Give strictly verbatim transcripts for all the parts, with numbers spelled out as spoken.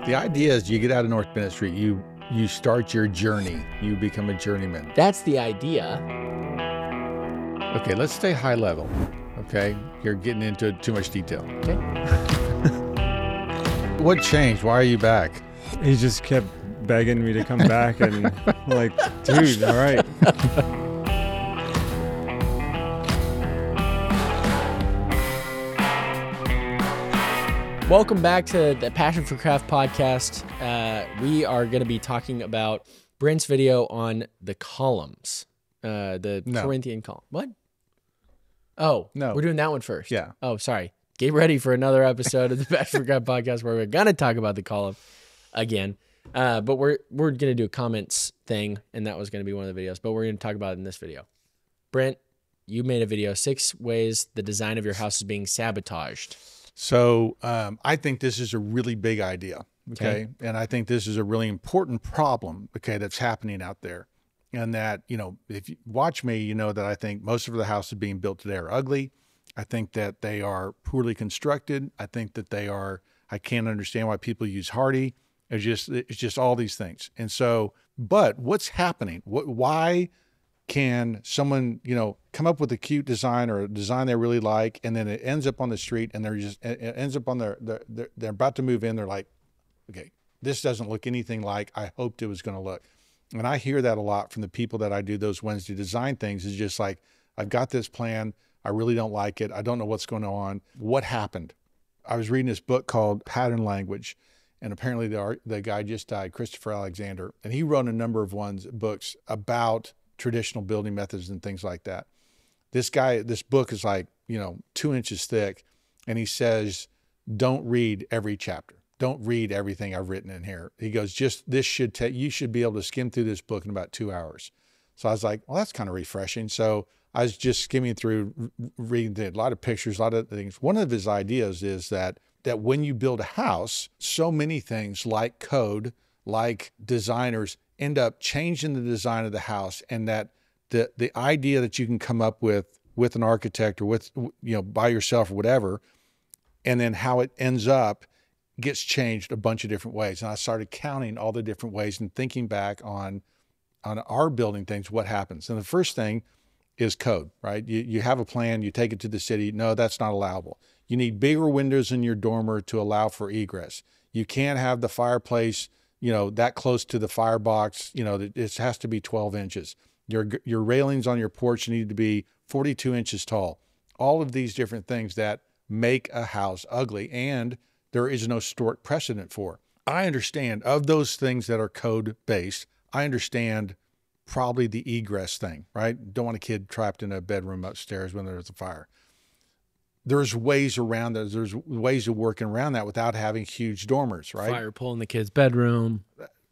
The idea is you get out of North Bennett Street, you you start your journey, you become a journeyman. That's the idea. Okay, let's stay high level. Okay, you're getting into too much detail. Okay. What changed? Why are you back? He just kept begging me to come back, and like, dude, all right. Welcome back to the Passion for Craft podcast. Uh, we are going to be talking about Brent's video on the columns, uh, the No. Corinthian column. What? Oh, No. We're doing that one first. Yeah. Oh, sorry. Get ready for another episode of the Passion for Craft podcast where we're going to talk about the column again. Uh, but we're we're going to do a comments thing, and that was going to be one of the videos. But we're going to talk about it in this video. Brent, you made a video, six ways the design of your house is being sabotaged. So um, I think this is a really big idea, okay? Okay. And I think this is a really important problem, okay, that's happening out there. And that, you know, if you watch me, you know that I think most of the houses being built today are ugly. I think that they are poorly constructed. I think that they are, I can't understand why people use hardy. It's just, it's just all these things. And so, but what's happening? What, why can someone, you know, come up with a cute design or a design they really like, and then it ends up on the street and they're just, it ends up on their, their, they're, they're about to move in. They're like, okay, this doesn't look anything like I hoped it was going to look. And I hear that a lot from the people that I do those Wednesday design things. Is just like, I've got this plan. I really don't like it. I don't know what's going on. What happened? I was reading this book called Pattern Language, and apparently the art, the guy just died, Christopher Alexander, and he wrote a number of ones books about traditional building methods and things like that. This guy, this book is like, you know, two inches thick, and he says, don't read every chapter. Don't read everything I've written in here. He goes, just this should take, you should be able to skim through this book in about two hours. So I was like, well, that's kind of refreshing. So I was just skimming through, reading a lot of pictures, a lot of things. One of his ideas is that that when you build a house, so many things like code, like designers end up changing the design of the house, and that the the idea that you can come up with with an architect or with, you know, by yourself or whatever, and then how it ends up gets changed a bunch of different ways. And I started counting all the different ways and thinking back on on our building things, what happens. And the first thing is code, right? You you have a plan, you take it to the city. No, that's not allowable. You need bigger windows in your dormer to allow for egress. You can't have the fireplace, you know, that close to the firebox. You know, it has to be twelve inches. Your your railings on your porch need to be forty-two inches tall. All of these different things that make a house ugly, and there is no historic precedent for. I understand of those things that are code based. I understand probably the egress thing, right? Don't want a kid trapped in a bedroom upstairs when there's a fire. There's ways around that. There's ways of working around that without having huge dormers, right? Fire pole in the kid's bedroom.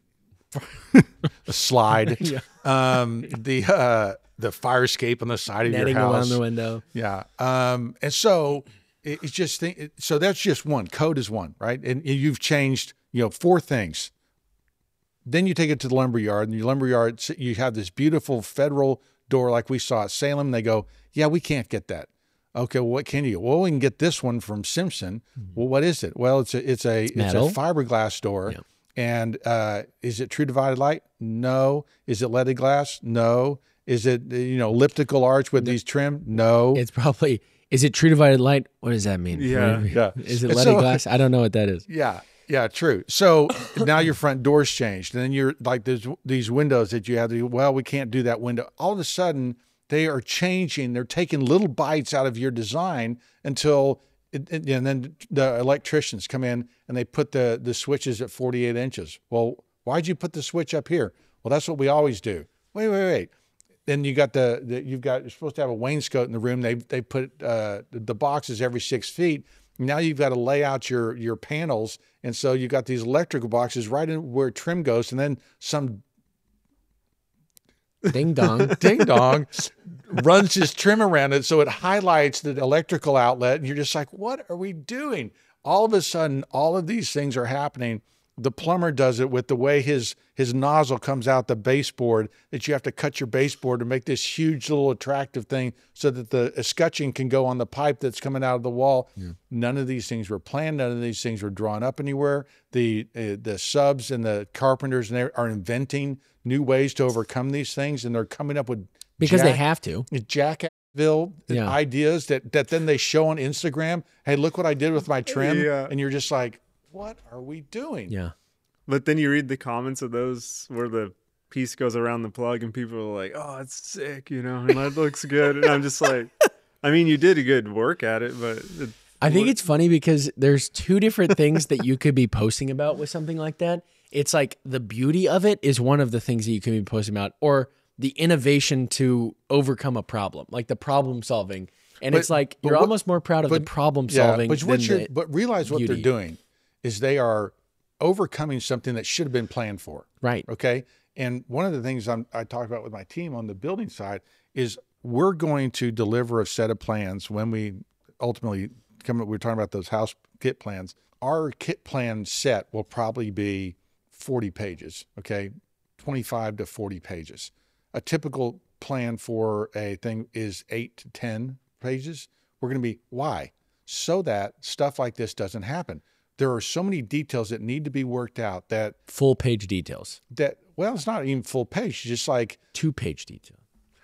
The slide, Yeah. um, the uh, the fire escape on the side of Netting your house. around the window. Yeah. Um, and so it, it's just, think, it, so that's just one. Code is one, right? And you've changed, you know, four things. Then you take it to the lumberyard, and your lumberyard, you have this beautiful federal door like we saw at Salem. They go, yeah, we can't get that. Okay, well, what can you? Well, we can get this one from Simpson. Mm-hmm. Well, what is it? Well, it's a it's a it's, it's a fiberglass door. Yep. And uh, is it true divided light? No. Is it leaded glass? No. Is it, you know, elliptical arch with no. these trim? No. It's probably, is it true divided light? What does that mean? Yeah. yeah. Is it leaded so, glass? I don't know what that is. Yeah. Yeah, true. So now your front door's changed. And then you're like, there's these windows that you have to, well, we can't do that window. All of a sudden, they are changing. They're taking little bites out of your design until, it, it, and then the electricians come in and they put the, the switches at forty-eight inches. Well, why'd you put the switch up here? Well, that's what we always do. Wait, wait, wait. Then you got the, the you've got, you're supposed to have a wainscot in the room. They they put uh, the, the boxes every six feet. Now you've got to lay out your, your panels. And so you've got these electrical boxes right in where trim goes. And then some ding dong, ding dong runs his trim around it. So it highlights the electrical outlet. And you're just like, what are we doing? All of a sudden, all of these things are happening The plumber does it with the way his his nozzle comes out the baseboard, that you have to cut your baseboard to make this huge little attractive thing so that the escutcheon can go on the pipe that's coming out of the wall. Yeah. None of these things were planned. None of these things were drawn up anywhere. The uh, the subs and the carpenters and they are inventing new ways to overcome these things, and they're coming up with because jack, they have to Jacksonville yeah. ideas that that then they show on Instagram. Hey, look what I did with my trim, yeah. and you're just like, what are we doing? Yeah. But then you read the comments of those where the piece goes around the plug and people are like, oh, it's sick, you know, and that looks good. And I'm just like, I mean, you did a good work at it, but it, I think it's funny because there's two different things that you could be posting about with something like that. It's like the beauty of it is one of the things that you can be posting about, or the innovation to overcome a problem, like the problem solving. And but, it's like, you're what, almost more proud of but, the problem yeah, solving but, than you're, the but realize what beauty. They're doing is they are overcoming something that should have been planned for. Right. Okay. And one of the things I'm, I talked about with my team on the building side is we're going to deliver a set of plans when we ultimately come up, we're talking about those house kit plans. Our kit plan set will probably be forty pages. Okay. twenty-five to forty pages. A typical plan for a thing is eight to ten pages. We're going to be, why? So that stuff like this doesn't happen. There are so many details that need to be worked out that full page details that, well, it's not even full page, just like two page detail,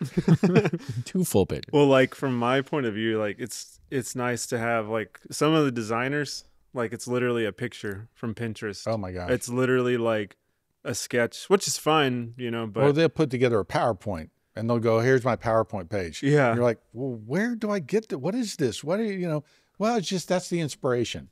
two full pages. Well, like from my point of view, like it's, it's nice to have like some of the designers, like it's literally a picture from Pinterest. Oh my gosh. It's literally like a sketch, which is fine, you know, but or they'll put together a PowerPoint and they'll go, here's my PowerPoint page. Yeah. And you're like, well, where do I get to, what is this? What are you, you know, well, it's just, that's the inspiration.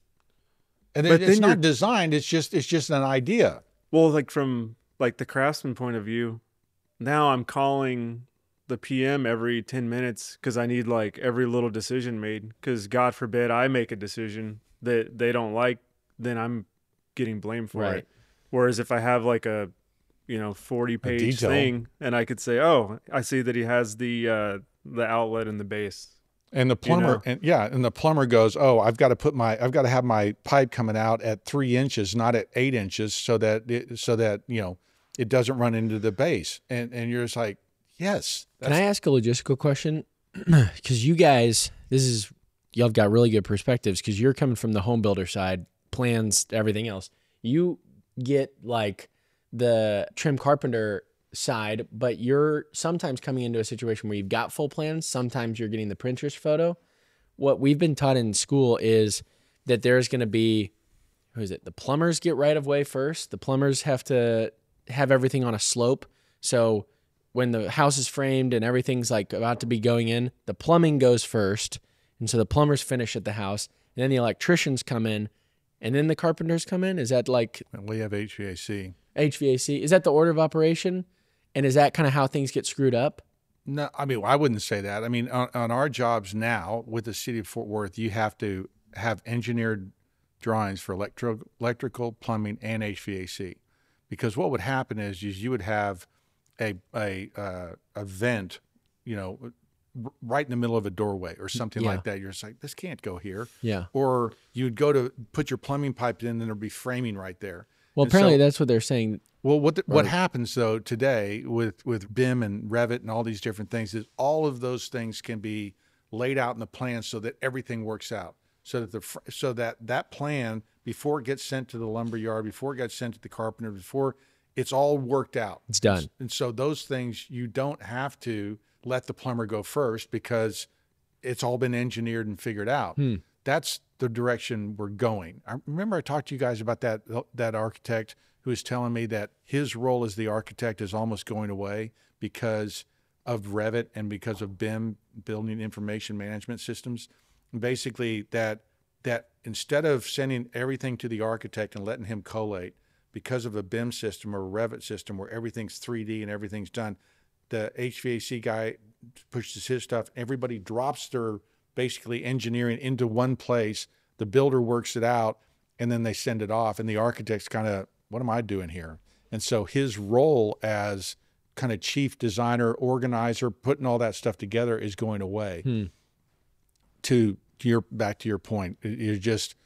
And it, it's not designed. It's just, it's just an idea. Well, like from like the craftsman point of view, now I'm calling the P M every ten minutes because I need like every little decision made, because God forbid I make a decision that they don't like, then I'm getting blamed for right. it. Whereas if I have like a, you know, forty page thing and I could say, oh, I see that he has the, uh, the outlet and the base. And the plumber, you know? and yeah, and the plumber goes, oh, I've got to put my, I've got to have my pipe coming out at three inches, not at eight inches, so that, it, so that, you know, it doesn't run into the base. And and you're just like, yes. Can I ask a logistical question? Because you guys, this is, y'all have got really good perspectives because you're coming from the home builder side, plans, everything else. You get like the trim carpenter side, but you're sometimes coming into a situation where you've got full plans. Sometimes you're getting the Pinterest photo. What we've been taught in school is that there's going to be, who is it? The plumbers get right of way first. The plumbers have to have everything on a slope. So when the house is framed and everything's like about to be going in, the plumbing goes first. And so the plumbers finish at the house, and then the electricians come in, and then the carpenters come in. Is that like, we have H V A C. H V A C. Is that the order of operation? And is that kind of how things get screwed up? No, I mean, I wouldn't say that. I mean, on, on our jobs now with the city of Fort Worth, you have to have engineered drawings for electro, electrical, plumbing, and H V A C. Because what would happen is, is you would have a a uh, a vent, you know, right in the middle of a doorway or something yeah. like that. You're just like, this can't go here. Yeah. Or you'd go to put your plumbing pipe in, and there'd be framing right there. Well, and apparently so, that's what they're saying. Well, what the, what happens though today with with B I M and Revit and all these different things is all of those things can be laid out in the plan so that everything works out. So that the so that that plan, before it gets sent to the lumber yard, before it gets sent to the carpenter, before it's all worked out. It's done. And so those things, you don't have to let the plumber go first because it's all been engineered and figured out. Hmm. That's the direction we're going. I remember I talked to you guys about that that architect who was telling me that his role as the architect is almost going away because of Revit and because of B I M, Building Information Management Systems. And basically that that instead of sending everything to the architect and letting him collate, because of a B I M system or a Revit system where everything's three D and everything's done, the H V A C guy pushes his stuff. Everybody drops their basically engineering into one place. The builder works it out, and then they send it off. And the architect's kind of, what am I doing here? And so his role as kind of chief designer, organizer, putting all that stuff together is going away. Hmm. To, to your back to your point, you're just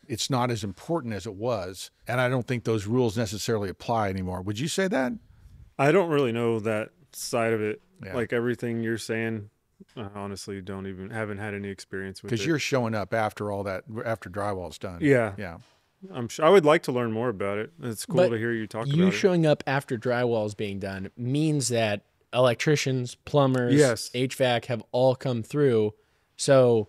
it's not as important as it was. And I don't think those rules necessarily apply anymore. Would you say that? I don't really know that side of it. Yeah. Like everything you're saying, I honestly don't even haven't had any experience with it. Because you're showing up after all that, after drywall's done. Yeah. Yeah. I'm sure I would like to learn more about it. It's cool But to hear you talk You about it. showing up after drywall is being done means that electricians, plumbers, Yes. H V A C have all come through. So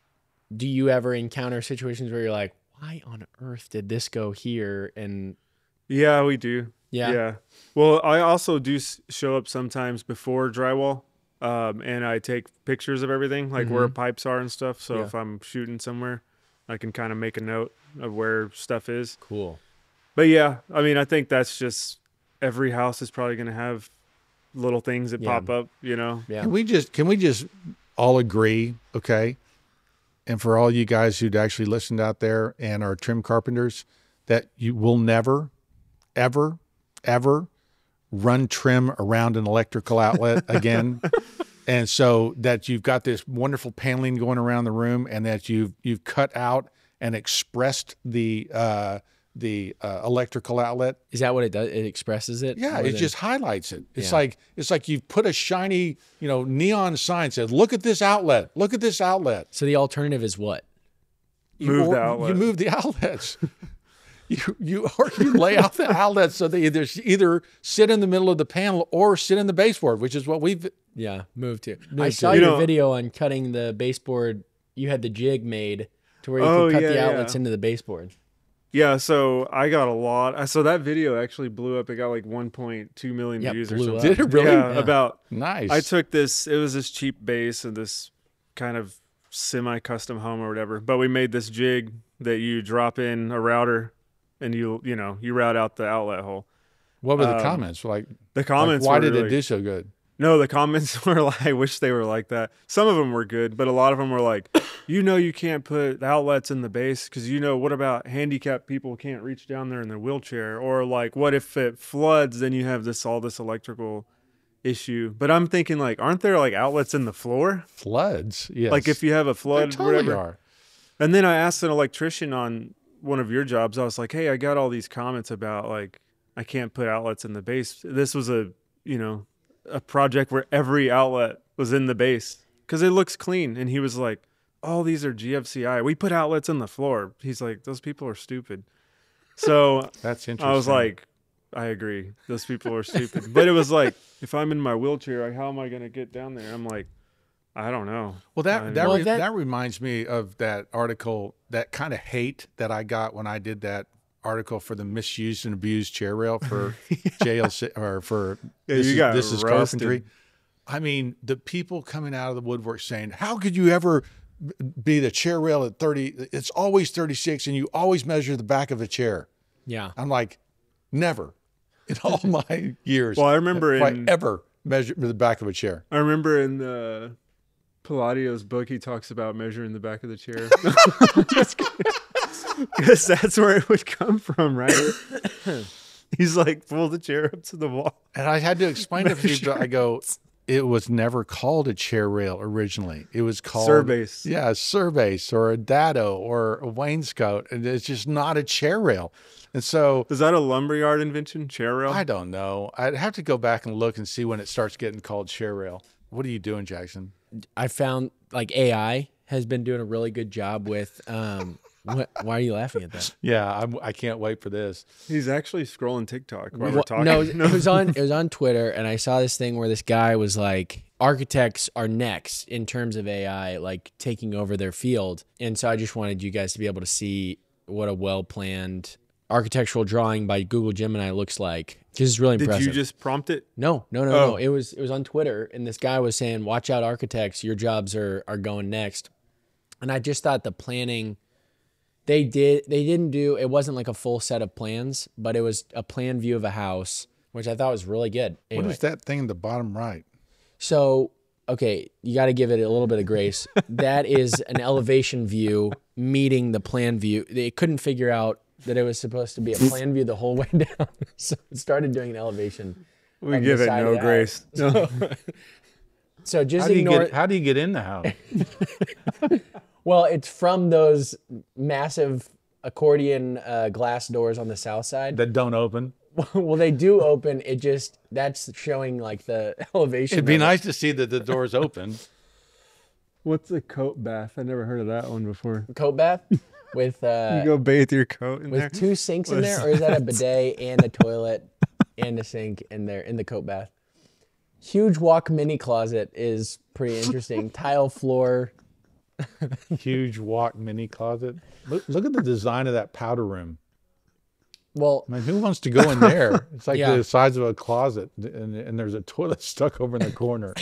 do you ever encounter situations where you're like, why on earth did this go here? And Yeah, we do. yeah, Yeah. Well, I also do s- show up sometimes before drywall, um, and I take pictures of everything, like where pipes are and stuff. So Yeah. if I'm shooting somewhere, I can kind of make a note of where stuff is. cool. But yeah, I mean, I think that's just every house is probably going to have little things that Yeah. pop up, you know? Yeah. Can we just can we just all agree, okay? And for all you guys who'd actually listened out there and are trim carpenters, that you will never, ever, ever run trim around an electrical outlet again. And so that you've got this wonderful paneling going around the room, and that you've you've cut out and expressed the uh, the uh, electrical outlet. Is that what it does? It expresses it? Yeah, more it than- just highlights it. It's Yeah. like it's like you've put a shiny, you know, neon sign said, "Look at this outlet. Look at this outlet." So the alternative is what? You Move the or- outlet. You move the outlets. you you or you lay out the outlets so they either either sit in the middle of the panel or sit in the baseboard, which is what we've. Yeah, move to. I Move saw to. your You know- video on cutting the baseboard. You had the jig made to where you Oh, could cut yeah, the yeah. outlets into the baseboard. Yeah, so I got a lot. I- So that video actually blew up. It got like one point two million Yeah, views or blew something. up. Did it really? Yeah, Yeah. about Nice. I took this, it was this cheap base and this kind of semi-custom home or whatever, but we made this jig that you drop in a router and you, you know, you route out the outlet hole. What were the um, comments like? The comments like, why were did really, it do so good? No, the comments were like, I wish they were like that. Some of them were good, but a lot of them were like, you know, you can't put outlets in the base because, you know, what about handicapped people can't reach down there in their wheelchair? Or like, what if it floods? Then you have this all this electrical issue. But I'm thinking like, aren't there like outlets in the floor? Floods. Yes. Like if you have a There flood, totally whatever. are. And then I asked an electrician on one of your jobs. I was like, "Hey, I got all these comments about like I can't put outlets in the base." This was a, you know, a project where every outlet was in the base because it looks clean. And he was like, "Oh, these are G F C I. We put outlets in the floor." He's like, "Those people are stupid." So That's interesting. I was like, "I agree. Those people are stupid." But it was like, if I'm in my wheelchair, like, how am I going to get down there? I'm like, I don't know. well, that I- that, Well, re- that- that reminds me of that article, that kind of hate that I got when I did that article for the misused and abused chair rail for J L C or for Yeah, this you is, got this is roasted. carpentry. I mean, the people coming out of the woodwork saying, "How could you ever b- be the chair rail at thirty? It's always thirty-six, and you always measure the back of a chair." Yeah. I'm like, never in all my years. Well, I remember have I in- ever measured the back of a chair. I remember in the Palladio's book, he talks about measuring the back of the chair. Because that's where it would come from, right? He's like, pull the chair up to the wall. And I had to explain to people, I go, it was never called a chair rail originally. It was called Surbase. Yeah, a surbase or a dado or a wainscot. And it's just not a chair rail. And so Is that a lumberyard invention, chair rail? I don't know. I'd have to go back and look and see when it starts getting called chair rail. What are you doing, Jackson? I found like A I has been doing a really good job with. Um, what, why are you laughing at that? Yeah, I'm, I can't wait for this. He's actually scrolling TikTok while we're Well, talking. no, it was on it was on Twitter, and I saw this thing where this guy was like, architects are next in terms of A I, like taking over their field. And so I just wanted you guys to be able to see what a well planned architectural drawing by Google Gemini looks like. This is really Did impressive. you just prompt it? No, no, no, no. Oh. It was it was on Twitter, and this guy was saying, "Watch out, architects! Your jobs are are going next." And I just thought the planning, they did they didn't do it wasn't like a full set of plans, but it was a plan view of a house, which I thought was really good. Anyway, What is that thing in the bottom right? so okay, you got to give it a little bit of grace. That is an elevation view meeting the plan view. They couldn't figure out that it was supposed to be a plan view the whole way down, so it started doing an elevation. We on the give it side of no the grace. house. So just How do you ignore. get, how do you get in the house? Well, it's from those massive accordion uh, glass doors on the south side. That don't open. Well, they do open. It just that's showing like the elevation. It'd be of it. nice to see that the doors open. What's a coat bath? I never heard of that one before. Coat bath with uh, You go bathe your coat in with there. two sinks in What there, is or is that a bidet and a toilet and a sink in there in the coat bath? Huge walk mini closet is pretty interesting. Tile floor. Huge walk mini closet. Look, look at the design of that powder room. Well, I mean, who wants to go in there? It's like Yeah. the size of a closet, and, and there's a toilet stuck over in the corner.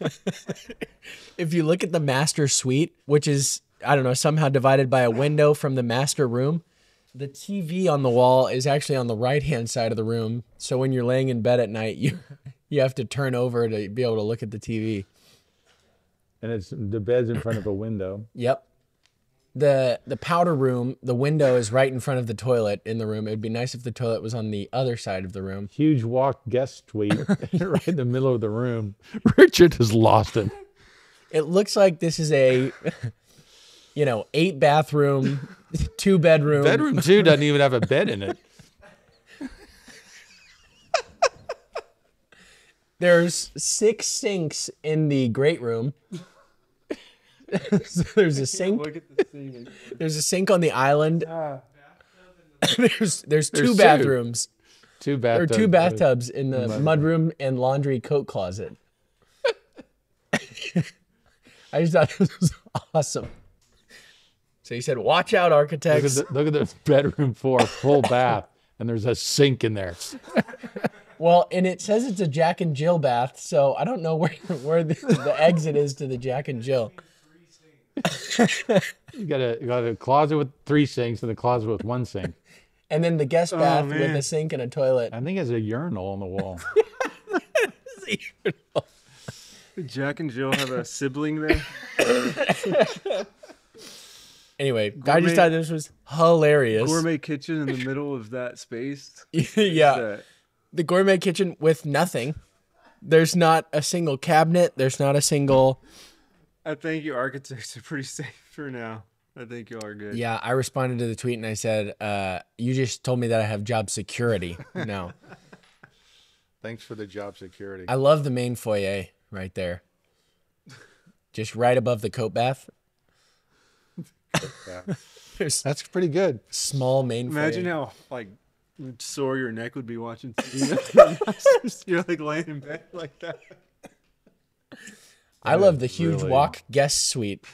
if you look at the master suite, which is, I don't know, somehow divided by a window from the master room, the T V on the wall is actually on the right-hand side of the room. So when you're laying in bed at night, you you have to turn over to be able to look at the T V. And it's the bed's in front of a window. Yep. The the powder room, the window is right in front of the toilet in the room. It'd be nice if the toilet was on the other side of the room. Huge walk guest suite right in the middle of the room. Richard has lost it. It looks like this is a, you know, eight bathroom, two bedroom. Bedroom two doesn't even have a bed in it. There's six sinks in the great room. So there's a sink. Look at the ceiling. There's a sink on the island. Ah. there's there's two There's two. bathrooms. Two There are bathtubs. two bathtubs in the mudroom and laundry coat closet. I just thought this was awesome. So you said, "Watch out, Look at, architects." the, look at the bedroom four, full bath, and there's a sink in there. Well, and it says it's a Jack and Jill bath, so I don't know where where the, the exit is to the Jack and Jill. You got a you got a closet with three sinks and a closet with one sink. And then the guest bath with man. a sink and a toilet. I think it's a urinal on the wall. Did Jack and Jill have a sibling there? Anyway, I Gourmet- just thought this was hilarious. Gourmet kitchen in the middle of that space. yeah, That- the gourmet kitchen with nothing. There's not a single cabinet. There's not a single. I think you architects are pretty safe for now. I think you are good. Yeah, I responded to the tweet and I said, uh, "You just told me that I have job security." No, Thanks for the job security. I love the main foyer right there, just right above the coat bath. Yeah. There's That's pretty good. small main. Imagine foyer. how like sore your neck would be watching T V. You're like laying in bed like that. I love the huge really- walk guest suite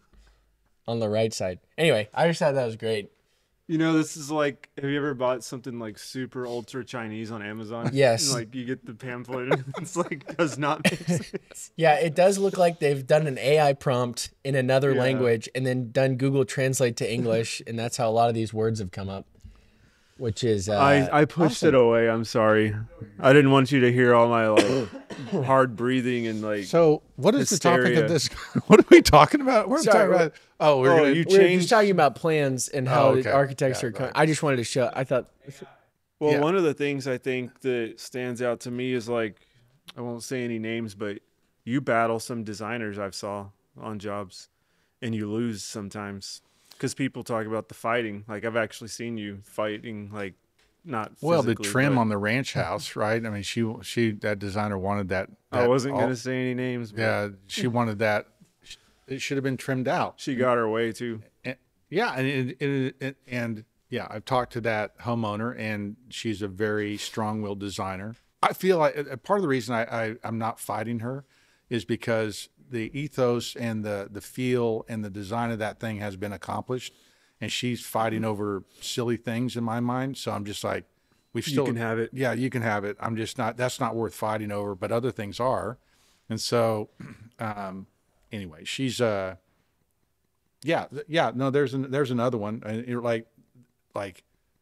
on the right side. Anyway, I just thought that was great. You know, this is like, have you ever bought something like super ultra Chinese on Amazon? Yes. And, like you get the pamphlet and it's like does not make sense. Yeah, it does look like they've done an A I prompt in another Yeah. language and then done Google Translate to English, and that's how a lot of these words have come up. Which is, uh, I, I pushed it away. I'm sorry. I didn't want you to hear all my like hard breathing and like. So, what is the topic Hysteria. of this? What are we talking about? We're Sorry, talking about. Oh, we're Oh, gonna. you we're changed- just talking about plans and how Oh, okay. architects Yeah, are. Con- right. I just wanted to show. I thought, Well, Yeah. one of the things I think that stands out to me is like, I won't say any names, but you battle some designers I've saw on jobs, and you lose sometimes because people talk about the fighting. Like I've actually seen you fighting, like not Well, the physically, trim but- on the ranch house, right? I mean, she she that designer wanted that. I that wasn't all- gonna say any names. But Yeah, she wanted that. It should have been trimmed out. she got her way too. And, yeah, and it, it, it, and yeah, I've talked to that homeowner, and she's a very strong-willed designer. I feel like a part of the reason I, I I'm not fighting her is because the ethos and the the feel and the design of that thing has been accomplished, and she's fighting over silly things in my mind. So I'm just like, we've You still can have it. Yeah, you can have it. I'm just not. That's not worth fighting over. But other things are, and so um, anyway, she's uh yeah th- yeah no there's an, there's another one, and you're like like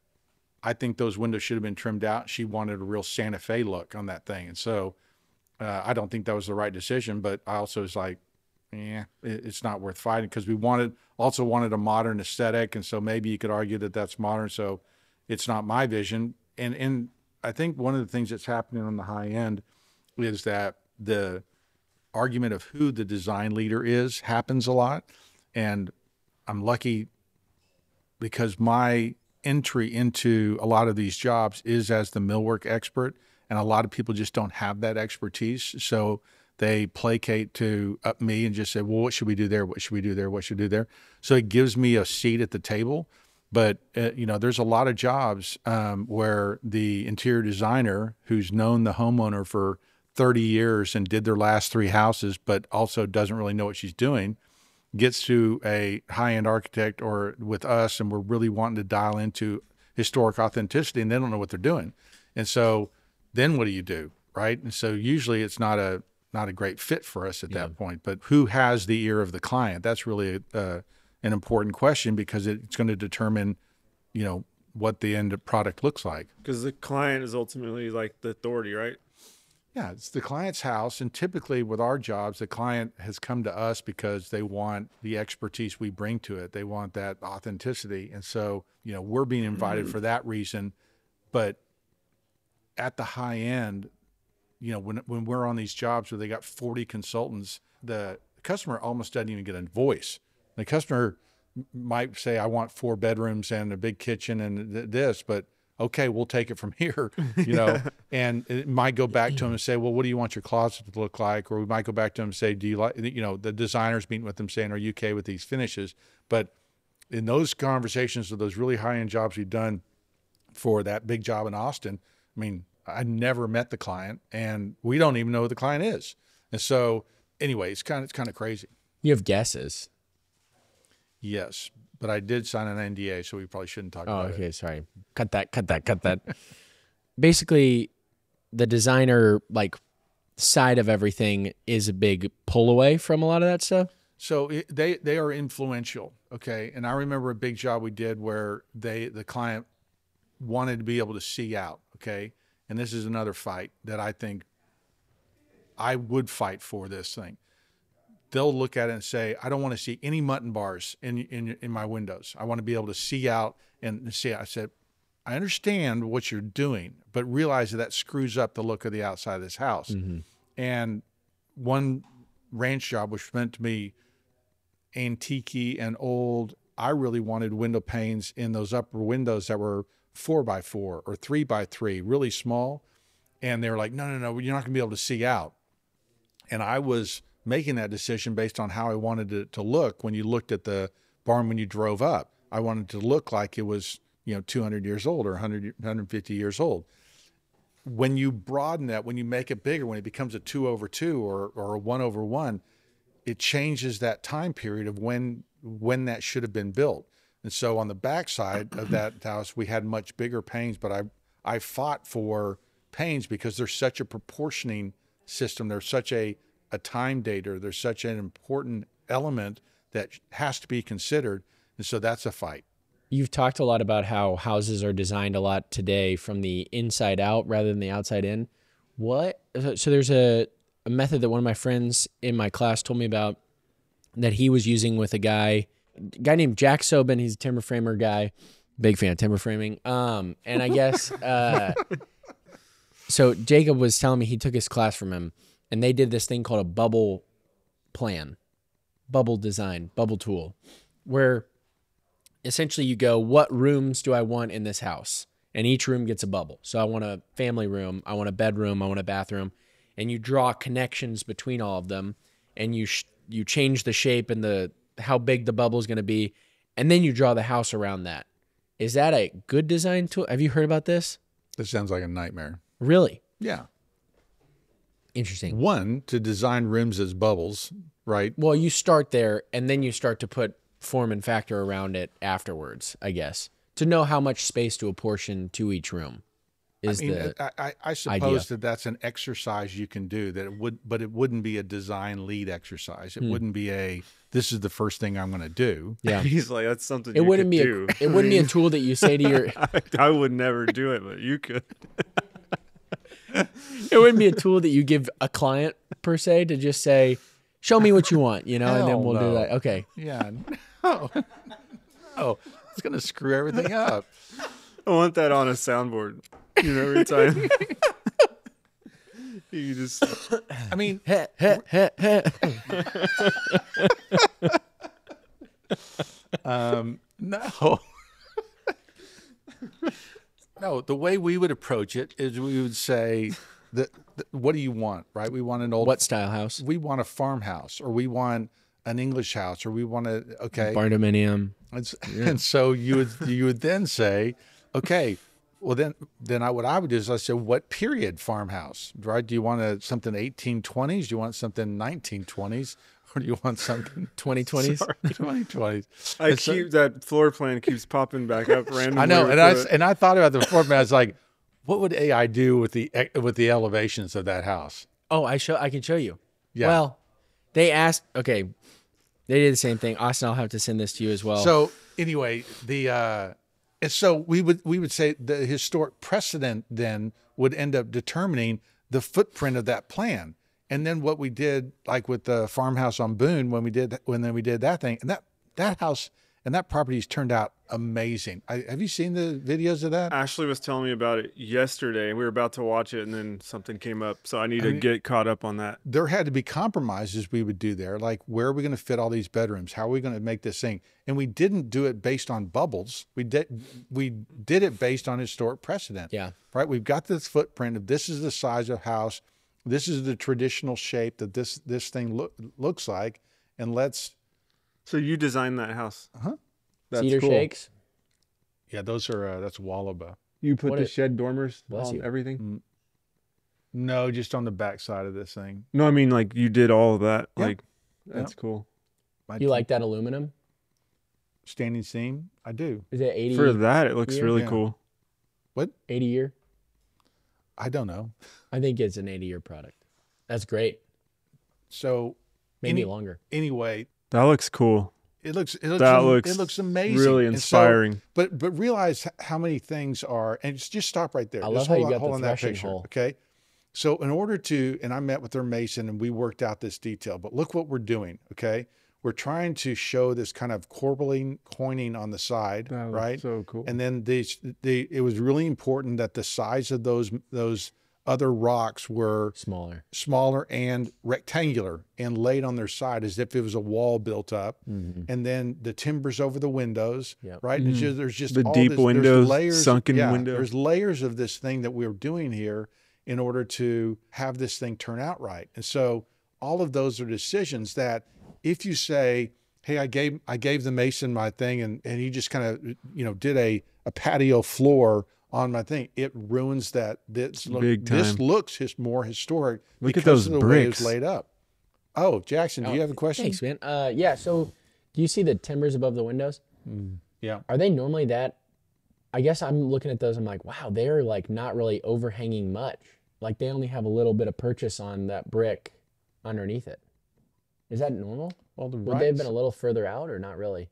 I think those windows should have been trimmed out. She wanted a real Santa Fe look on that thing, and so uh, I don't think that was the right decision. But I also was like, yeah, it, it's not worth fighting because we wanted also wanted a modern aesthetic, and so maybe you could argue that that's modern. So it's not my vision, and and I think one of the things that's happening on the high end is that the argument of who the design leader is happens a lot, and I'm lucky because my entry into a lot of these jobs is as the millwork expert, and a lot of people just don't have that expertise. So they placate to up me and just say, well, what should we do there? What should we do there? What should we do there? So it gives me a seat at the table. But, uh, you know, there's a lot of jobs um, where the interior designer who's known the homeowner for thirty years and did their last three houses, but also doesn't really know what she's doing, gets to a high-end architect or with us, and we're really wanting to dial into historic authenticity, and they don't know what they're doing. And so then what do you do, right? And so usually it's not a not a great fit for us at Yeah. that point. But who has the ear of the client? That's really uh, an important question, because it's going to determine, you know, what the end product looks like. Because the client is ultimately like the authority, right? Yeah, it's the client's house. And typically with our jobs, the client has come to us because they want the expertise we bring to it. They want that authenticity. And so, you know, we're being invited for that reason. But at the high end, you know, when when we're on these jobs where they got forty consultants, the customer almost doesn't even get a voice. The customer might say, I want four bedrooms and a big kitchen and th- this, but okay, we'll take it from here, you know, and it might go back to them and say, well, what do you want your closet to look like? Or we might go back to them and say, do you like, you know, the designers meeting with them saying, are you okay with these finishes? But in those conversations of those really high-end jobs we've done for that big job in Austin, I mean, I never met the client, and we don't even know who the client is. And so anyway, it's kind of, it's kind of crazy. You have guesses. Yes, but I did sign an N D A, so we probably shouldn't talk Oh, about okay. it. Sorry. Cut that, cut that, cut that. Basically, the designer like side of everything is a big pull away from a lot of that stuff. So it, they they are influential, okay? And I remember a big job we did where they the client wanted to be able to see out, okay? And this is another fight that I think I would fight for this thing. They'll look at it and say, I don't want to see any mutton bars in in in my windows. I want to be able to see out and see. I said, I understand what you're doing, but realize that that screws up the look of the outside of this house. Mm-hmm. And one ranch job, which meant to me antique and old, I really wanted window panes in those upper windows that were four by four or three by three, really small. And they were like, no, no, no, you're not gonna be able to see out. And I was making that decision based on how I wanted it to look when you looked at the barn when you drove up. I wanted to look like it was, you know, two hundred years old or one hundred, one hundred fifty years old. When you broaden that, when you make it bigger, when it becomes a two over two or, or a one over one, it changes that time period of when when that should have been built. And so on the backside of that house, we had much bigger panes, but I I fought for panes because there's such a proportioning system. There's such a, a time dater. There's such an important element that has to be considered. And so that's a fight. You've talked a lot about how houses are designed a lot today from the inside out rather than the outside in. What? So there's a, a method that one of my friends in my class told me about that he was using with a guy, a guy named Jack Sobin. He's a timber framer guy. Big fan of timber framing. Um, and I guess, uh, so Jacob was telling me he took his class from him, and they did this thing called a bubble plan, bubble design, bubble tool, where essentially you go, what rooms do I want in this house? And each room gets a bubble. So I want a family room, I want a bedroom, I want a bathroom, and you draw connections between all of them, and you sh- you change the shape and the how big the bubble is going to be, and then you draw the house around that. Is that a good design tool? Have you heard about this? This sounds like a nightmare. Really? Yeah. Interesting. One, to design rooms as bubbles, right? Well, you start there, and then you start to put form and factor around it afterwards, I guess, to know how much space to apportion to each room. Is I mean, the I, I, I suppose idea. that that's an exercise you can do. That it would, but it wouldn't be a design lead exercise. It Hmm. wouldn't be a. This is the first thing I'm going to do. yeah. He's like, that's something It you wouldn't could be do. a it wouldn't be a tool that you say to your I, I would never do it, but you could. it wouldn't be a tool that you give a client per se to just say, show me what you want, you know, and then Hell we'll do no. that. Okay. Yeah. No. Oh, it's going to screw everything up. I want that on a soundboard. You know, every time. You just I mean, Heh, heh, heh, heh. um, no. No, the way we would approach it is we would say, the, the, what do you want, right? We want an old, What style house? we want a farmhouse, or we want an English house, or we want a, okay. Barndominium. And, s- and so you would, you would then say, okay, well then, then I, what I would do is I said, what period farmhouse, right? Do you want a, something eighteen twenties? Do you want something nineteen twenties? Or do you want something twenty twenties. twenty twenties? I And so- keep that floor plan keeps popping back up randomly. I know, with and I the- and I thought about the floor plan. I was like, what would A I do with the with the elevations of that house? Oh, I show. I can show you. Yeah. Well, they asked. Okay, they did the same thing. Austin, I'll have to send this to you as well. So anyway, the uh, and so we would we would say the historic precedent then would end up determining the footprint of that plan. And then what we did, like with the farmhouse on Boone, when we did when then we did that thing, and that that house and that property's turned out amazing. I, have you seen the videos of that? Ashley was telling me about it yesterday. We were about to watch it, and then something came up, so I need I to mean- get caught up on that. There had to be compromises we would do there. Like, where are we going to fit all these bedrooms? How are we going to make this thing? And we didn't do it based on bubbles. We did we did it based on historic precedent. Yeah. Right. We've got this footprint of this is the size of house. This is the traditional shape that this this thing look, looks like, and let's. So you designed that house. Uh-huh. That's Cedar cool. shakes. Yeah, those are uh, that's Wallaba. You put What the it- shed dormers Bless on you. everything? No, just on the back side of this thing. No, I mean like you did all of that. Yeah. Like that's cool. My You like that aluminum? standing seam? I do. Is it eighty For that, it looks year? really Yeah. cool. eighty year? I don't know. I think it's an eighty year product. That's great. So Maybe Any- longer. anyway, That looks cool. it looks it looks That am- looks it looks amazing. Really And so- inspiring. But but realize h- how many things are, and just, just stop right there. I Just love how hold you on- got hold the on that threshing picture, hole. okay? So in order to, and I met with their mason and we worked out this detail. But look what we're doing, okay? We're trying to show this kind of corbelling coining on the side, That looks right? so cool. And then these, the it was really important that the size of those those other rocks were Smaller. smaller and rectangular and laid on their side as if it was a wall built up. Mhm. And then the timbers over the windows, Yep. right? And it's just, there's just The all deep this, there's windows, layers, sunken yeah, window. There's layers of this thing that we're doing here in order to have this thing turn out right. And so all of those are decisions that if you say, hey, I gave I gave the mason my thing and, and he just kind of, you know, did a, a patio floor on my thing, it ruins that. This, look, Big this time. looks his, more historic Look at because those of the way it bricks. was laid up. Oh, Jackson, do Oh, you have a question? Thanks, man. Uh, yeah. So, do you see the timbers above the windows? Yeah. Are they normally that? I guess I'm looking at those. I'm like, wow, they're like not really overhanging much. Like they only have a little bit of purchase on that brick underneath it. Is that normal? Well, the Would they have rights- been a little further out or not really?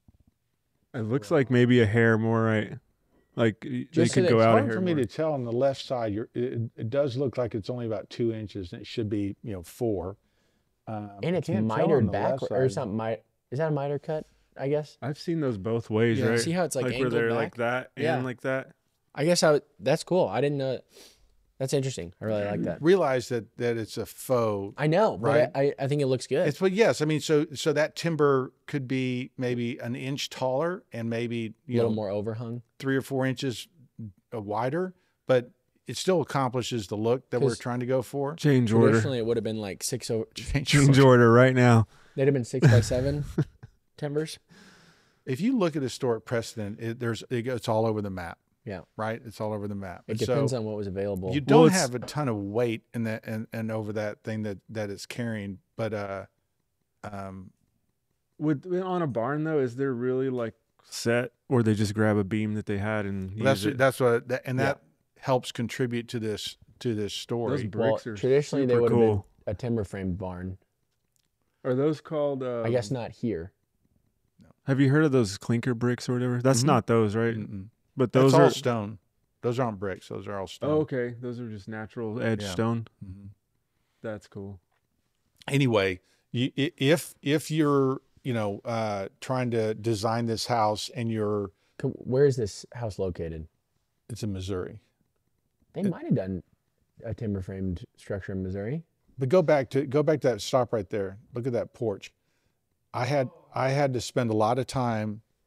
It looks like maybe a hair more right. Like y- they Just so could that go it's out a hard hair for me more. to tell on the left side. You're, it, it does look like it's only about two inches, and it should be, you know, four. Um, And I it's can't tell on mitered the back left or side. something. Mi- is that a miter cut? I guess. I've seen those both ways, Yeah. right? See how it's like where angled they're back? like that and Yeah. like that. I guess I. Would, that's cool. I didn't know. That's interesting. I really like that. Realize that that it's a faux. I know, but Right. I, I think it looks good. It's but yes, I mean, so so that timber could be maybe an inch taller and maybe a you little know more overhung. three or four inches uh, wider, but it still accomplishes the look that we're 'Cause trying to go for. Change order. Traditionally, it would have been like six. O- Change Change order. order right now. they'd have been six by seven timbers. If you look at historic precedent, it, there's it, it's all over the map. Yeah. Right, it's all over the map. It And depends so, on what was available. you Well, don't it's- have a ton of weight in that and, and over that thing that that it's carrying, but uh, um, With on a barn though, is there really like set, or they just grab a beam that they had and use that's it? that's what that, and Yeah. that helps contribute to this to this Those story. well, bricks are traditionally they super would have cool. been a timber framed barn. Are those called? Um, I guess not here. Have you heard of those clinker bricks or whatever? That's Mhm. not those, right? Mm-mm. But Those those all are. stone. Those aren't bricks. Those are all stone. Oh, okay. Those are just natural edge Yeah. stone. Mhm. That's cool. Anyway, you, i- if if you're you know uh, trying to design this house and you're Co- Where is this house located? it's in Missouri. They might have done a timber framed structure in Missouri. But go back to go back to that stop right there. Look at that porch. I had I had to spend a lot of time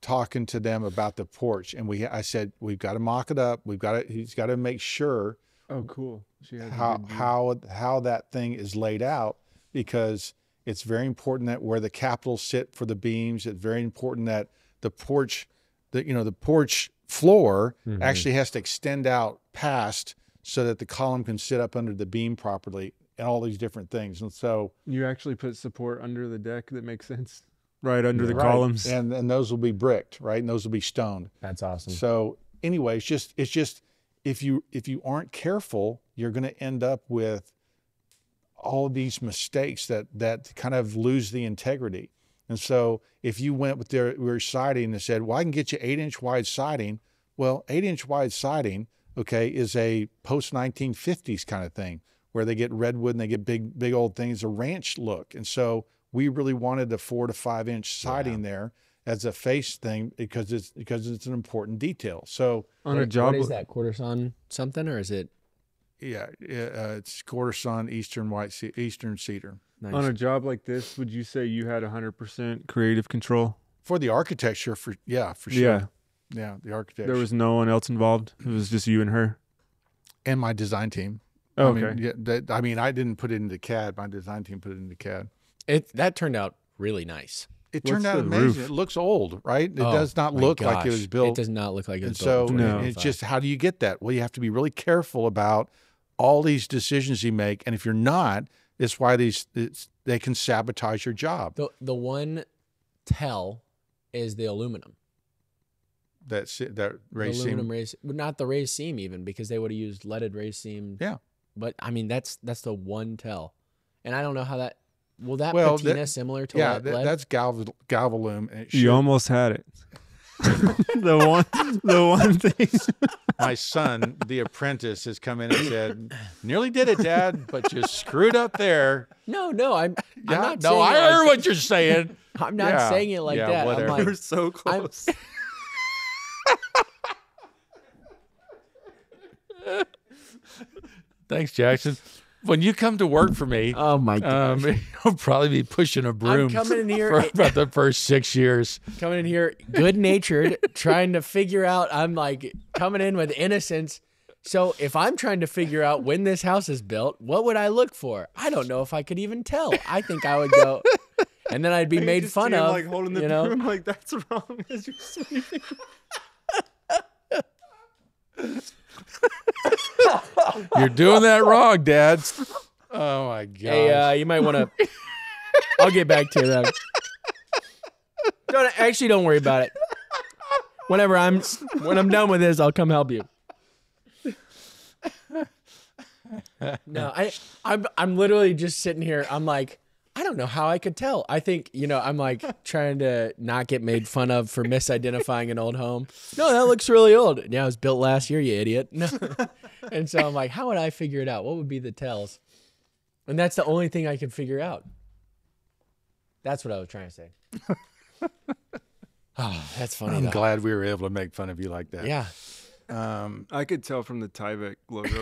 talking to them about the porch, and we I said we've got to mock it up. We've got to he's got to make sure Oh, cool. She has a how good view. how how that thing is laid out, because it's very important that where the capitals sit for the beams. It's very important that the porch, the you know the porch floor Mhm. actually has to extend out past so that the column can sit up under the beam properly, and all these different things. And so You actually put support under the deck that makes sense. Right under the right, columns. and and those will be bricked, right, and those will be stoned. That's awesome. So anyway, it's just it's just if you if you aren't careful, you're going to end up with all of these mistakes that that kind of lose the integrity. And so if you went with their, their siding and said, well, I can get you eight inch wide siding. Well, eight inch wide siding, okay, is a post nineteen fifties kind of thing where they get redwood and they get big, big old things, a ranch look. And so we really wanted a four to five inch siding there as a face thing because it's, because it's an important detail. So On What- a job. what is that? Quarter sawn something, or is it yeah, yeah, uh, it's quarter sawn, Eastern white, ce- Eastern cedar. nice? On a job like this, would you say you had one hundred percent creative control? For the architecture, for yeah, for sure. Yeah. Yeah, the architecture. There was no one else involved. It was just you and her. and my design team. Oh, I okay. mean, yeah, that, I mean, I didn't put it into C A D. My design team put it into C A D. It that turned out really nice. It What's turned out the amazing. roof? It looks old, right? It Oh, does not my look like it gosh. was built. It does not look like it And was so built. in No. it- twenty it's twenty-five. just, how do you get that? Well, you have to be really careful about all these decisions you make. And if you're not, it's why these, it's, they can sabotage your job. the the one tell is the aluminum. That's it, that The racing. aluminum raised, but not the raised seam even, because they would have used leaded raised seam. Yeah. But I mean, that's that's the one tell, and I don't know how that. Will that Well, patina that- similar to Yeah, lead? that, lead? that's Galva, Galvalume. And it should- You almost had it. the one, the one thing. My son, the apprentice, has come in and said, nearly did it, Dad, but you screwed up there. no, no, I'm. Yeah, I'm not no, saying I it heard like, what you're saying. I'm not Yeah, saying it like yeah, that. whatever. I'm We're like, so I'm- close. Thanks, Jackson. When you come to work for me, oh my god, um, you'll probably be pushing a broom coming in here- for about the first six years. coming in here, good natured, trying to figure out. I'm like coming in with innocence. So if I'm trying to figure out when this house is built, what would I look for? I don't know if I could even tell. I think I would go, and then I'd be You made just fun see him, of. like holding the you know, broom, like that's wrong. As you're sweeping. You're doing that wrong, Dad. Oh my god. hey, uh, you might want to. I'll get back to that. Don't actually don't worry about it. Whenever I'm when I'm done with this, I'll come help you. No, I I'm I'm literally just sitting here. I'm like, I don't know how I could tell. I think, you know, I'm like trying to not get made fun of for misidentifying an old home. No, that looks really old. Yeah, it was built last year, you idiot. No. And so I'm like, how would I figure it out? What would be the tells? And that's the only thing I could figure out. That's what I was trying to say. Oh, that's funny. I'm though. glad we were able to make fun of you like that. Yeah. Um, I could tell from the Tyvek logo.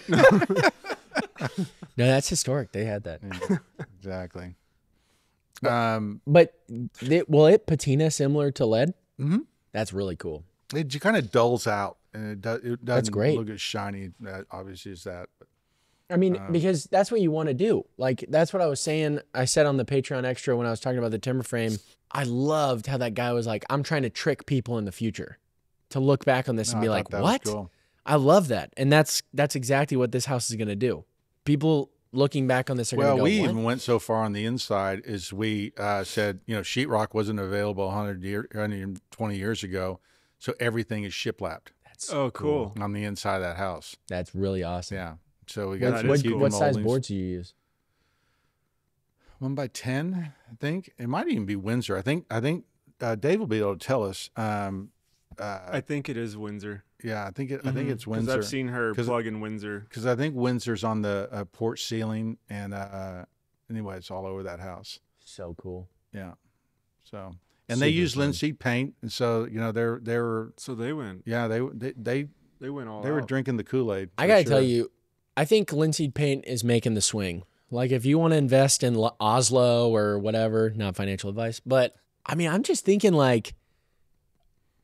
No, that's historic. They had that. exactly. Um, But they, will it patina similar to lead? Mhm. That's really cool. it kind of dulls out, and it, do, it doesn't great. look as shiny. That obviously is that. But I mean, Um, because that's what you want to do. Like, that's what I was saying. I said on the Patreon extra when I was talking about the timber frame. I loved how that guy was like, I'm trying to trick people in the future to look back on this no, and I be thought like, that was what? cool. I love that. And that's that's exactly what this house is going to do. People looking back on this are Well, going to we go, what? even went so far on the inside as we uh, said, you know, sheetrock wasn't available one hundred, year, one hundred twenty years ago, so everything is shiplapped That's Oh, cool. on the inside of that house. That's really awesome. Yeah, so we got That to What, is keep cool. what them size moldings. boards do you use? One by ten, I think. It might even be Windsor. I think. I think uh, Dave will be able to tell us. Um, uh, I think it is Windsor. yeah, I think it. I think it's Because Windsor. I've seen her 'Cause- plug in Windsor. Because I think Windsor's on the uh, porch ceiling, and uh, anyway, it's all over that house. So cool. Yeah. So, and they Super use fun. linseed paint, and so you know they're they were So they went. yeah they they they, They went all. they were out. drinking the Kool Aid. I got to tell you, I think linseed paint is making the swing. Like, if you want to invest in Lo- Oslo or whatever, not financial advice, but I mean, I'm just thinking, like,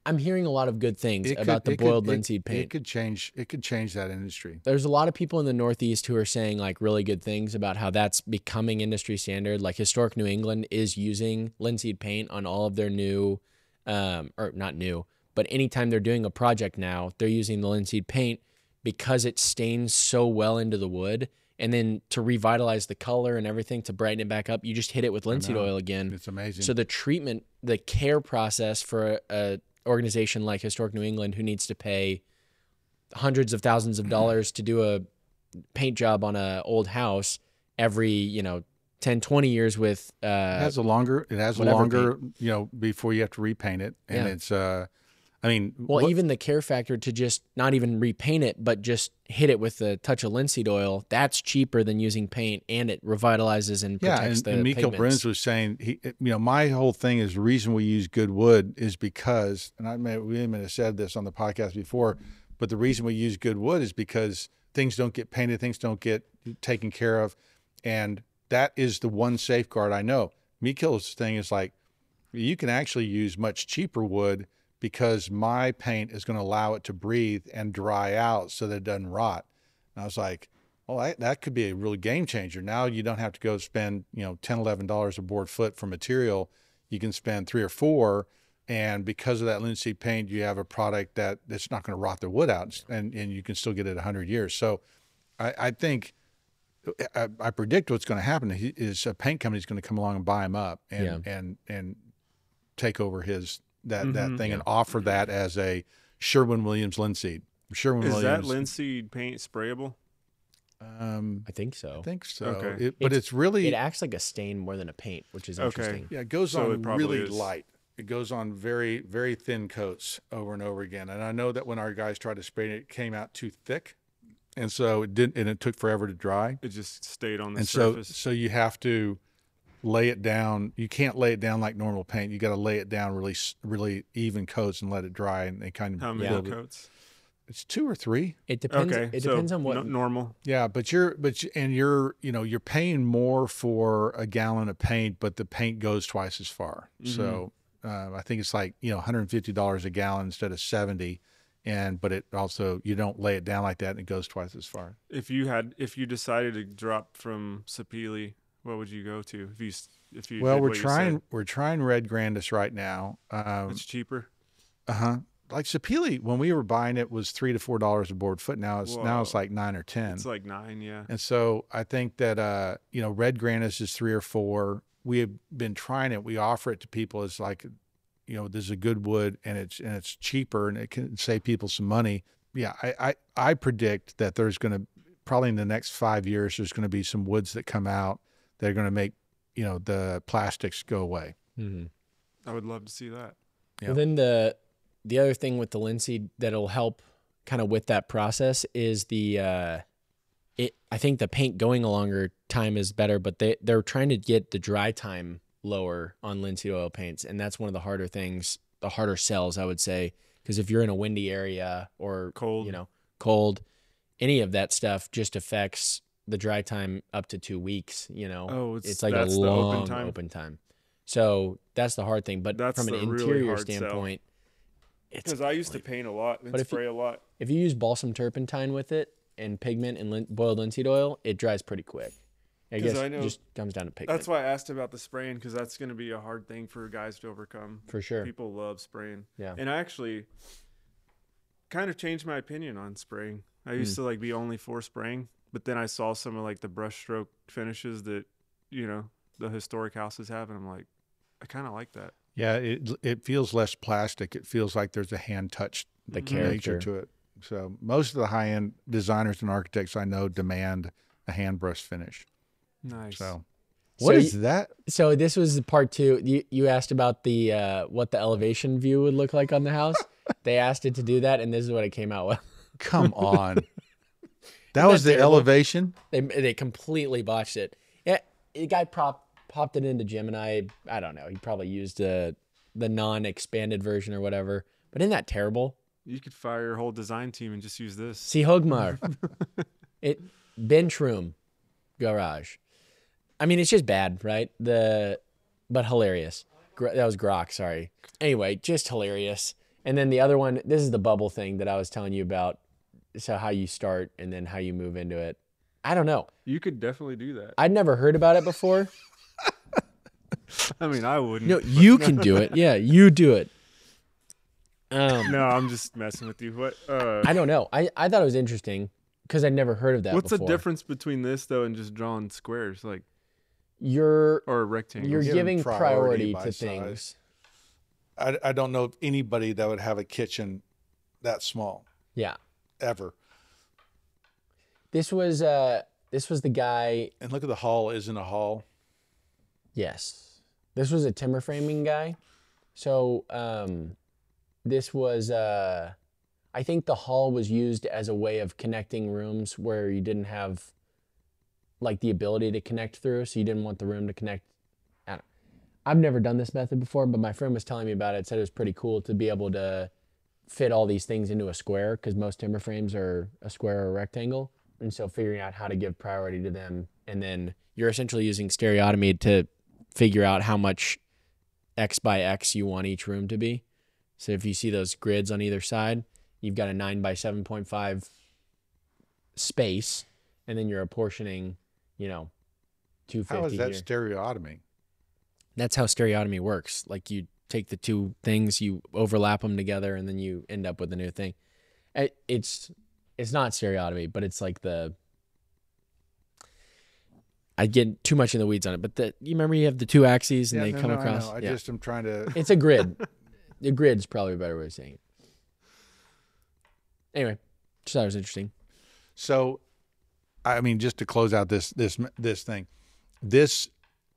I'm hearing a lot of good things It about could- the it could- boiled it- linseed paint. It could change. It could change that industry. There's a lot of people in the Northeast who are saying like really good things about how that's becoming industry standard. Like Historic New England is using linseed paint on all of their new, um, or not new, but anytime they're doing a project now, they're using the linseed paint because it stains so well into the wood. And then to revitalize the color and everything, to brighten it back up, you just hit it with linseed know. oil again. It's amazing. So the treatment, the care process for a, a organization like Historic New England who needs to pay hundreds of thousands of dollars to do a paint job on a old house every, you know, ten, twenty years with, it uh, has a longer. It has a whatever longer. You know, before you have to repaint it, and Yeah. it's. uh I mean, well, what- even the care factor to just not even repaint it, but just hit it with a touch of linseed oil. That's cheaper than using paint, and it revitalizes and yeah, protects and, the and Mikael pigments. Bruns was saying, he, you know, my whole thing is the reason we use good wood is because, and I may we may have said this on the podcast before, but the reason we use good wood is because things don't get painted, things don't get taken care of, and that is the one safeguard I know. Mikael's thing is like, you can actually use much cheaper wood because my paint is going to allow it to breathe and dry out so that it doesn't rot. And I was like, well, that, that could be a real game changer. Now you don't have to go spend, you know, ten, eleven dollars a board foot for material. You can spend three or four. And because of that linseed paint, you have a product that that's not going to rot the wood out, and, and you can still get it a hundred years. So I, I think, I, I predict what's going to happen is a paint company is going to come along and buy him up and, Yeah. and, and take over his, that, that Mhm. thing and offer that as a Sherwin-Williams linseed. Sherwin-Williams. Is that linseed paint sprayable? Um, I think so. I think so. Okay. It, but It's- it's, really, It acts like a stain more than a paint, which is Okay. interesting. yeah, it goes So on it probably really is. light. It goes on very, very thin coats over and over again. And I know that when our guys tried to spray it, it came out too thick. And so it didn't, and it took forever to dry. It just stayed on the And so, surface. so you have to lay it down. You can't lay it down like normal paint. You got to lay it down really, s- really even coats and let it dry and they kind of How many build it. coats? It's two or three. It depends. Okay, It so depends on what. no- normal. Yeah, but you're, but you, and you're, you know, you're paying more for a gallon of paint, but the paint goes twice as far. So uh, I think it's like, you know, one hundred fifty dollars a gallon instead of seventy. And, but it also, you don't lay it down like that and it goes twice as far. If you had, if you decided to drop from Sapele, what would you go to? If you, s- if you Well, did we're what you trying, said? we're trying Red Grandis right now. Um, It's cheaper. uh huh. Like Sapele, when we were buying it, was three to four dollars a board foot. Now it's now it's Whoa. like nine or ten. It's like nine, yeah. And so I think that, uh, you know, Red Grandis is three or four. We have been trying it. We offer it to people as like, you know, this is a good wood and it's, and it's cheaper and it can save people some money. Yeah. I, I, I predict that there's going to probably in the next five years, there's going to be some woods that come out that are going to make, you know, the plastics go away. Mhm. I would love to see that. Yeah. Well, then the the other thing with the linseed that'll help kind of with that process is the uh, it. I think the paint going a longer time is better, but they they're trying to get the dry time lower on linseed oil paints, and that's one of the harder things, the harder sells, I would say, because if you're in a windy area or Cold. you know, cold, any of that stuff just affects the dry time up to two weeks. You know, Oh, it's, it's like that's a the long open time. open time. So that's the hard thing. But That's from an the really interior hard sell. standpoint, it's Because I used to paint a lot and But if you- spray a lot. if you use balsam turpentine with it and pigment and lin- boiled linseed oil, it dries pretty quick. I 'Cause guess I know- it just comes down to pigment. That's why I asked about the spraying, because that's going to be a hard thing for guys to overcome. for sure. People love spraying. Yeah. And I actually kind of changed my opinion on spraying. I used Hmm. to like be only for spraying, but then I saw some of like the brushstroke finishes that, you know, the historic houses have, and I'm like, I kind of like that. Yeah. It, it feels less plastic. It feels like there's a hand touched The Mhm. character. nature to it. So most of the high end designers and architects I know demand a hand brush finish. Nice. So So what is y- that? So this was part two. You you asked about the uh, what the elevation view would look like on the house. They asked it to do that, and this is what it came out with. Come on. That that was the terrible? elevation. They they completely botched it. Yeah, the guy prop popped it into Gemini. I don't know. He probably used uh, the non-expanded version or whatever. But isn't that terrible? You could fire your whole design team and just use this. See Hogmar. It bench room garage. I mean, it's just bad, right? The but hilarious. Gr- that was Grok, sorry. Anyway, just hilarious. And then the other one, this is the bubble thing that I was telling you about. So how you start and then how you move into it. I don't know. You could definitely do that. I'd never heard about it before. I mean, I wouldn't. No, you can do it. Yeah, you do it. Um, No, I'm just messing with you. What? Uh, I don't know. I, I thought it was interesting because I'd never heard of that what's before. the difference between this though and just drawing squares, like You're or rectangles? you're Giving giving priority priority by to size. things. I, I don't know of anybody that would have a kitchen that small Yeah. ever. This was uh this was the guy. And look at the hall isn't a hall. Yes. This was a timber framing guy. So um this was uh I think the hall was used as a way of connecting rooms where you didn't have like the ability to connect through, so you didn't want the room to connect. I don't, I've never done this method before, but my friend was telling me about it. Said it was pretty cool to be able to fit all these things into a square because most timber frames are a square or a rectangle. And so figuring out how to give priority to them, and then you're essentially using stereotomy to figure out how much X by X you want each room to be. So if you see those grids on either side, you've got a nine by seven point five space, and then you're apportioning, you know, two fifty How is that here. stereotomy? That's how stereotomy works. Like you take the two things, you overlap them together, and then you end up with a new thing. It- It's it's not stereotomy, but it's like the. I get too much in the weeds on it, but the you remember you have the two axes and Yeah, they no, come no, I across. know. I Yeah. just am trying to. It's a grid. The grid's probably a better way of saying it. Anyway, just thought it was interesting. So, I mean, just to close out this this this thing, this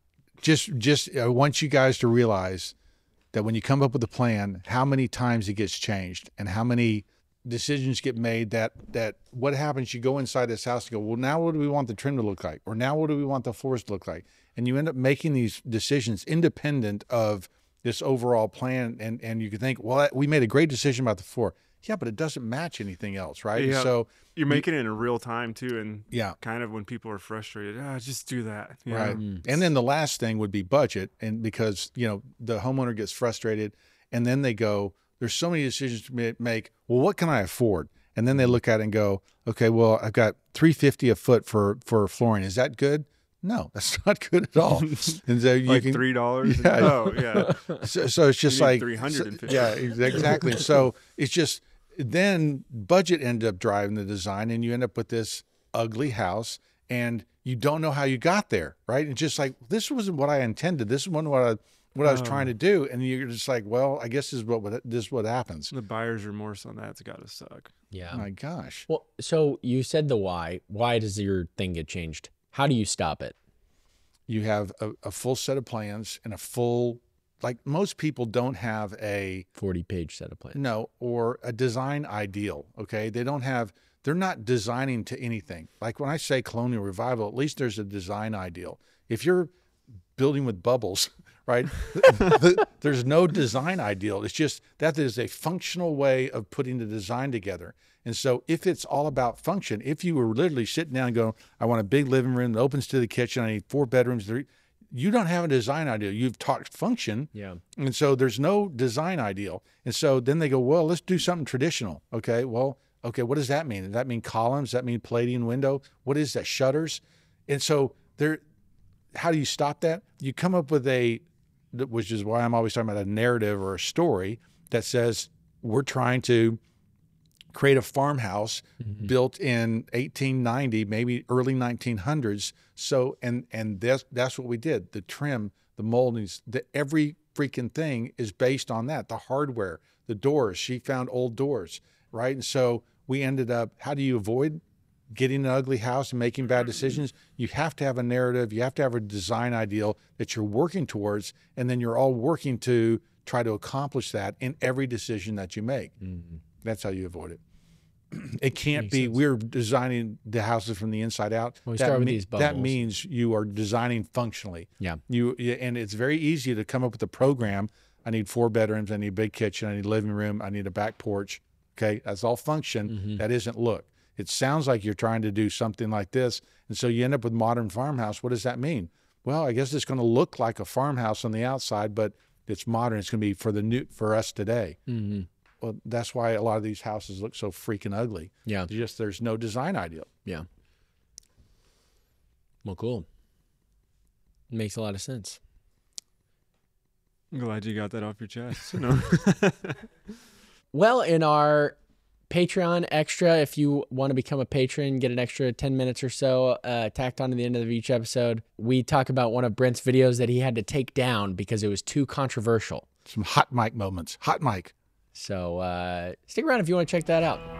just just I want you guys to realize that when you come up with a plan, how many times it gets changed and how many decisions get made. That that what happens? You go inside this house and go, well, now what do we want the trim to look like, or now what do we want the floors to look like, and you end up making these decisions independent of this overall plan. And and you can think, well, we made a great decision about the floor. Yeah, but it doesn't match anything else, right? Yeah. So You're making it in real time too, and yeah. kind of when people are frustrated, ah, just do that. you Right. know? And then the last thing would be budget. And because, you know, the homeowner gets frustrated and then they go, there's so many decisions to ma- make. Well, what can I afford? And then they look at it and go, okay, well, I've got three fifty a foot for, for flooring. Is that good? No, that's not good at all. And so you like can, three dollars. Yeah. Oh yeah. so, so it's just need like, three hundred fifty. yeah, exactly. So it's just, then budget ended up driving the design and you end up with this ugly house and you don't know how you got there, right? And just like, this wasn't what I intended. This wasn't what I, what I was trying to do. And you're just like, well, I guess this is what, what this is what happens. The buyer's remorse on that's got to suck. Yeah. Oh my gosh. Well, so you said the why. Why does your thing get changed? How do you stop it? You have a, a full set of plans and a full, like most people don't have a, forty page set of plans. no, or a design ideal. Okay. They don't have, they're not designing to anything. Like when I say colonial revival, at least there's a design ideal. If you're building with bubbles, right, the, there's no design ideal. It's just that is a functional way of putting the design together. And so if it's all about function, if you were literally sitting down and going, I want a big living room that opens to the kitchen, I need four bedrooms, three, you don't have a design ideal. You've talked function. Yeah. And so there's no design ideal. And so then they go, well, let's do something traditional. Okay. Well, okay. What does that mean? Does that mean columns? Does that mean Palladian window? What is that? Shutters? And so there, how do you stop that? You come up with a, which is why I'm always talking about a narrative or a story that says we're trying to create a farmhouse Mm-hmm. built in eighteen ninety, maybe early nineteen hundreds. So, and and that's that's what we did. The trim, the moldings, the every freaking thing is based on that. The hardware, the doors. She found old doors, right? And so we ended up. How do you avoid getting an ugly house and making bad decisions? You have to have a narrative. You have to have a design ideal that you're working towards, and then you're all working to try to accomplish that in every decision that you make. Mm-hmm. That's how you avoid it. It can't Makes be sense. we're designing the houses from the inside out. Well, we that, start with me- these that bubbles. means you are designing functionally. Yeah. You yeah, and it's very easy to come up with a program. I need four bedrooms. I need a big kitchen. I need a living room. I need a back porch. Okay, that's all function. Mm-hmm. That isn't look. It sounds like you're trying to do something like this, and so you end up with modern farmhouse. What does that mean? Well, I guess it's going to look like a farmhouse on the outside, but it's modern. It's going to be for the new for us today. Mm-hmm. Well, that's why a lot of these houses look so freaking ugly. Yeah. It's just there's no design idea. Yeah. Well, cool. Makes a lot of sense. I'm glad you got that off your chest. No. Well, in our Patreon extra, if you want to become a patron, get an extra ten minutes or so uh, tacked on to the end of each episode, we talk about one of Brent's videos that he had to take down because it was too controversial. Some hot mic moments. Hot mic. So uh, stick around if you want to check that out.